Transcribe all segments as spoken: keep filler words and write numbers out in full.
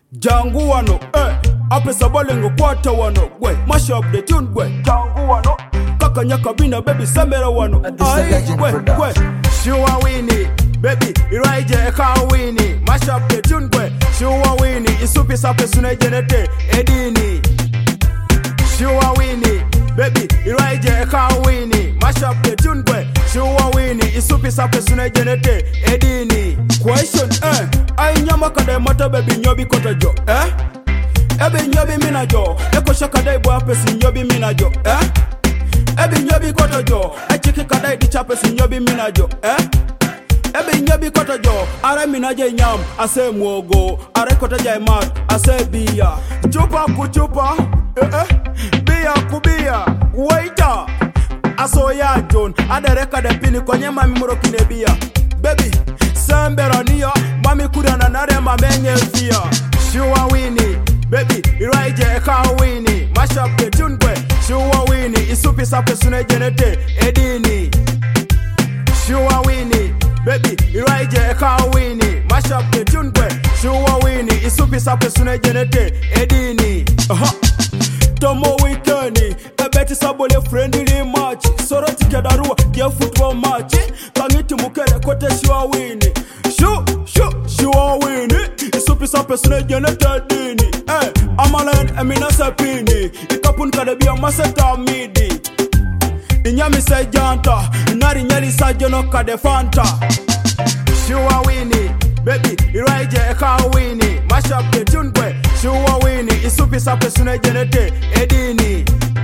Jangu wano, eh. Apesa bolingo kwata wano, we. Mash up the tune, we. Jangu wano. Kaka nyaka bina, baby, samera wano. Aye, we, we. Shua Winnie, baby, iraije eka Winnie. Mash up the tune, we. Shua Winnie, isupi sape sune genete, edini. Shua Winnie, baby, iraije eka Winnie. Mash up the tune, we. Shua Winnie, isupi sape sune genete, edini. Question, eh. Ay nyama kade mata baby nyobi kota jo, eh? Ebi nyobi mina jo, eko shaka dai bo apesi nyobi mina jo, eh? Ebi nyobi kota jo, e chiki kadai di chapesi nyobi mina jo, eh? Ebi nyobi kota jo, are mina jay nyam, ase mwogo, are kota jay mat, ase biya. Chupa kuchupa, eh eh, biya kubiya, waiter. Aso ya John, adereka de pini kwenye mami muro kine biya. Baby, sembera niya, mami kuda na nare mamenye via. Shua Winnie, baby, iraije eka Winnie. Mash up the tune kwe, Shua Winnie, isupi sape sune genete, edini. Shua Winnie, baby, iraije eka Winnie. Mash up the tune kwe, Shua Winnie, isupi sape sune genete, edini. Aha. Tomo weekeni, ebeti sabole friendly match. Soro tikedarua, kia football match. Kangiti mukere kote Shua Winnie. Shu, shu, Shua Winnie. Isupi sape sune genete dini. Eh, amalen emina sepini. Ikapun kadebia maseta midi. Inyami se janta, nari nyeli sa jono kade fanta. Shua Winnie, baby, iraije eka Winnie. Mash up the tune kwe, Shua Winnie, isupi sape sune genete, edini.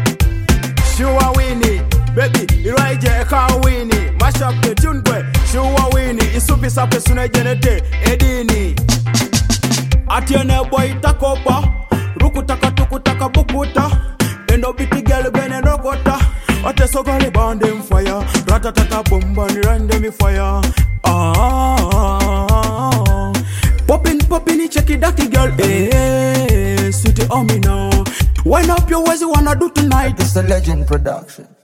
Shua Winnie, baby, iraije eka Winnie. Mash up the tune kwe, Shua Winnie, isupi sape sune genete, edini. Atiene boy takopa, ruku taka tuku taka bukuta. Endo biti girl bene rokota. Ate sogoli bandem fire, ratatata bomba ni randemi fire. Ah, poppin' poppin' check it dirty girl. Eh, sweetie on me now. Wind up your ways you wanna do tonight. It's a legend production.